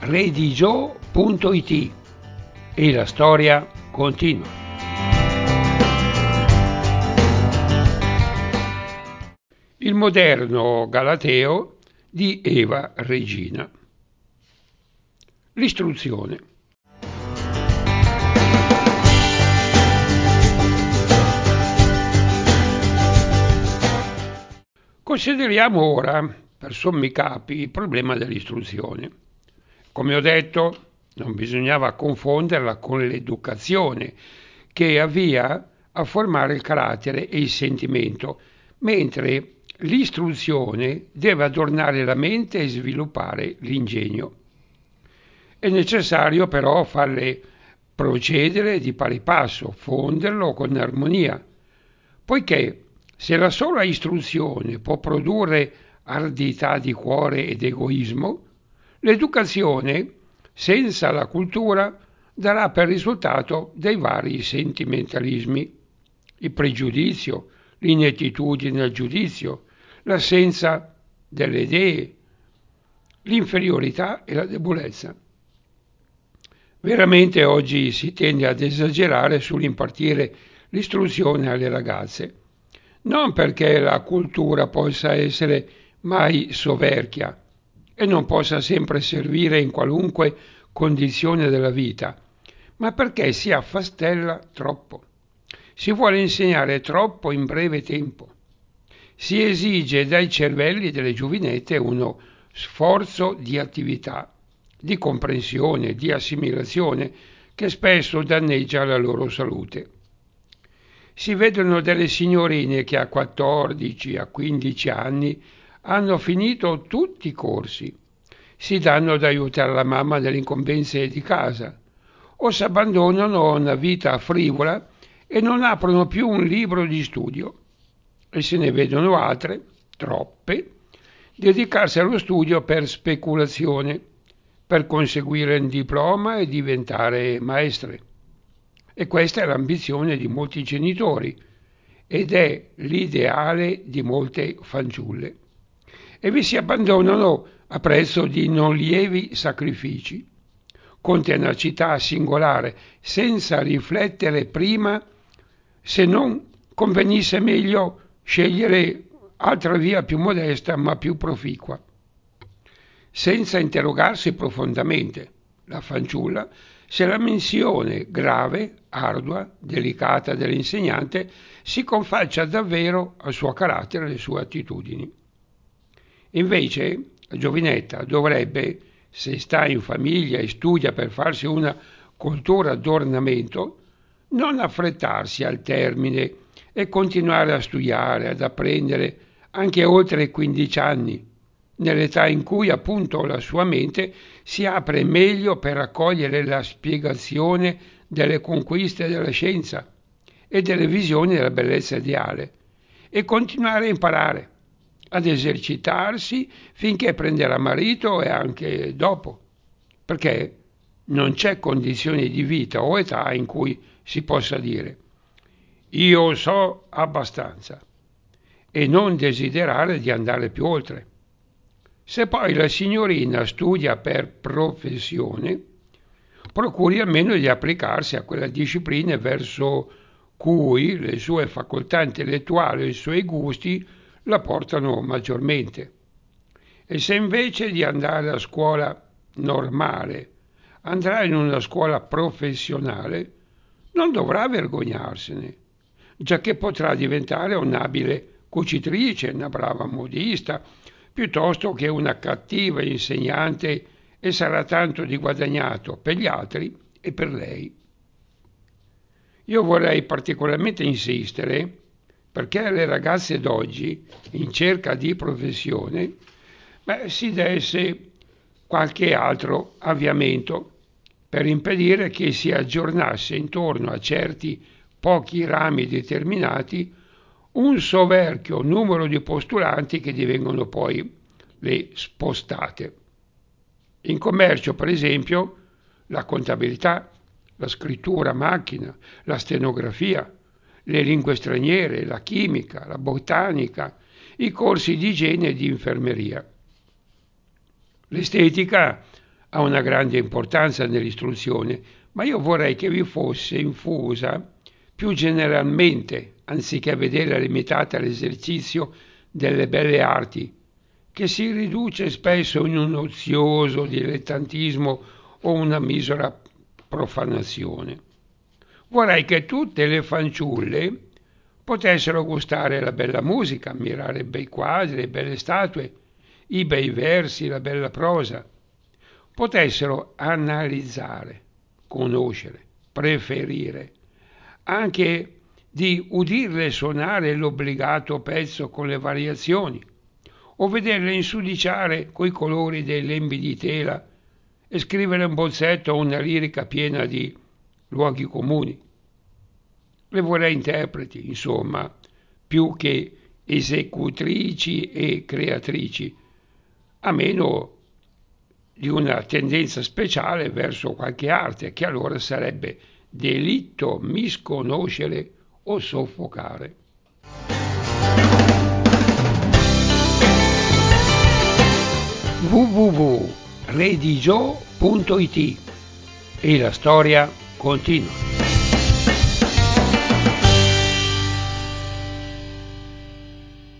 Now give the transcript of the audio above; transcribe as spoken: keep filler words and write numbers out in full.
redigio punto it e la storia continua. Il moderno Galateo di Eva Regina. L'istruzione. Consideriamo ora, per sommi capi, il problema dell'istruzione. Come ho detto, non bisognava confonderla con l'educazione, che avvia a formare il carattere e il sentimento, mentre l'istruzione deve adornare la mente e sviluppare l'ingegno. È necessario però farle procedere di pari passo, fonderlo con armonia, poiché se la sola istruzione può produrre ardità di cuore ed egoismo, l'educazione, senza la cultura, darà per risultato dei vari sentimentalismi, il pregiudizio, l'inettitudine al giudizio, l'assenza delle idee, l'inferiorità e la debolezza. Veramente oggi si tende ad esagerare sull'impartire l'istruzione alle ragazze, non perché la cultura possa essere mai soverchia e non possa sempre servire in qualunque condizione della vita, ma perché si affastella troppo. Si vuole insegnare troppo in breve tempo. Si esige dai cervelli delle giovinette uno sforzo di attività, di comprensione, di assimilazione che spesso danneggia la loro salute. Si vedono delle signorine che a quattordici, a quindici anni hanno finito tutti i corsi, si danno ad aiutare la mamma nelle incombenze di casa o si abbandonano a una vita frivola e non aprono più un libro di studio, e se ne vedono altre, troppe, dedicarsi allo studio per speculazione, per conseguire un diploma e diventare maestre. E questa è l'ambizione di molti genitori ed è l'ideale di molte fanciulle. E vi si abbandonano a prezzo di non lievi sacrifici, con tenacità singolare, senza riflettere prima se non convenisse meglio scegliere altra via più modesta ma più proficua. Senza interrogarsi profondamente, la fanciulla, se la missione grave, ardua, delicata dell'insegnante si confaccia davvero al suo carattere e alle sue attitudini. Invece, la giovinetta dovrebbe, se sta in famiglia e studia per farsi una cultura d'ornamento, non affrettarsi al termine e continuare a studiare, ad apprendere anche oltre i quindici anni, nell'età in cui appunto la sua mente si apre meglio per accogliere la spiegazione delle conquiste della scienza e delle visioni della bellezza ideale, e continuare a imparare, ad esercitarsi finché prenderà marito e anche dopo, perché non c'è condizione di vita o età in cui si possa dire io so abbastanza e non desiderare di andare più oltre. Se poi la signorina studia per professione, procuri almeno di applicarsi a quella disciplina verso cui le sue facoltà intellettuali e i suoi gusti la portano maggiormente. E se invece di andare a scuola normale andrà in una scuola professionale, non dovrà vergognarsene, giacché potrà diventare un'abile cucitrice, una brava modista, piuttosto che una cattiva insegnante, e sarà tanto di guadagnato per gli altri e per lei. Io vorrei particolarmente insistere perché alle ragazze d'oggi, in cerca di professione, beh, si desse qualche altro avviamento per impedire che si aggiornasse intorno a certi pochi rami determinati un soverchio numero di postulanti che divengono poi le spostate. In commercio, per esempio, la contabilità, la scrittura a macchina, la stenografia, le lingue straniere, la chimica, la botanica, i corsi di igiene e di infermeria. L'estetica ha una grande importanza nell'istruzione, ma io vorrei che vi fosse infusa più generalmente, anziché vedere limitata all'esercizio delle belle arti, che si riduce spesso in un ozioso dilettantismo o una misera profanazione. Vorrei che tutte le fanciulle potessero gustare la bella musica, ammirare i bei quadri, le belle statue, i bei versi, la bella prosa, potessero analizzare, conoscere, preferire, anche di udirle suonare l'obbligato pezzo con le variazioni, o vederle insudiciare coi colori dei lembi di tela e scrivere un bozzetto o una lirica piena di luoghi comuni. Le vorrei interpreti, insomma, più che esecutrici e creatrici, a meno di una tendenza speciale verso qualche arte, che allora sarebbe delitto misconoscere o soffocare. w w w punto redigio punto it e la storia continua.